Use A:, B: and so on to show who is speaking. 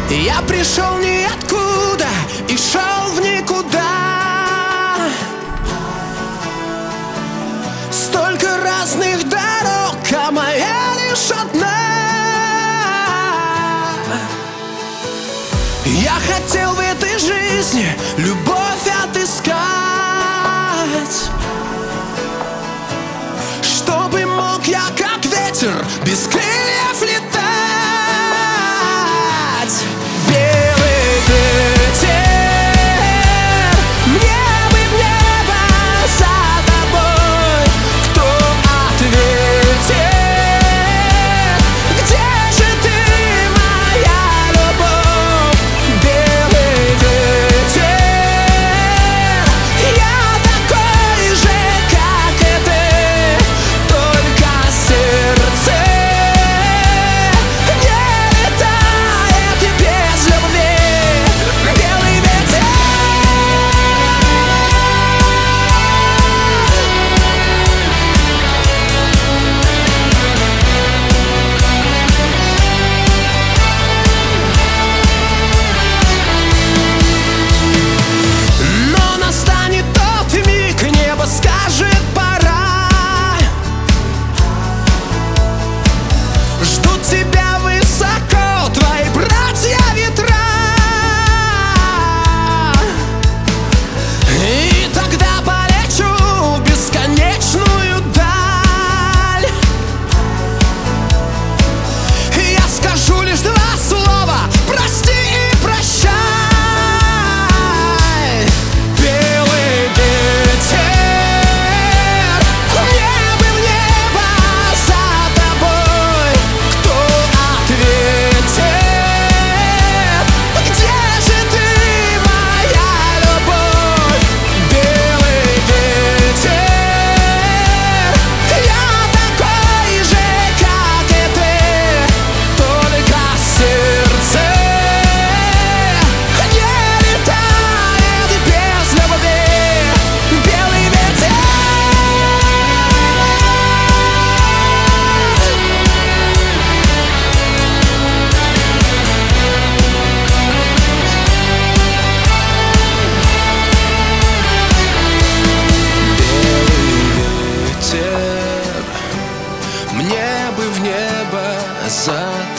A: Я пришел ниоткуда и шел в никуда. Столько разных дорог, а моя лишь одна. Я хотел в этой жизни любовь отыскать, чтобы мог я, как ветер, без крыльев летать. Белый ветер, мне бы в небо за тобой. Кто ответит, где же ты, моя любовь? Белый ветер, я такой же, как и ты, только сердце не летает и без любви. Белый ветер. Но настанет тот миг, небо скажет пора. Ждут тебя высоко твои братья ветра. И тогда полечу в бесконечную даль. Я скажу лишь два слова: прости и прощай. Белый ветер, мне бы в небо за тобой. Кто ответит, где же ты, моя любовь? Белый ветер, я такой же, как и ты, только сердце не летает и без любви. Белый ветер. Белый ветер, мне бы в небо за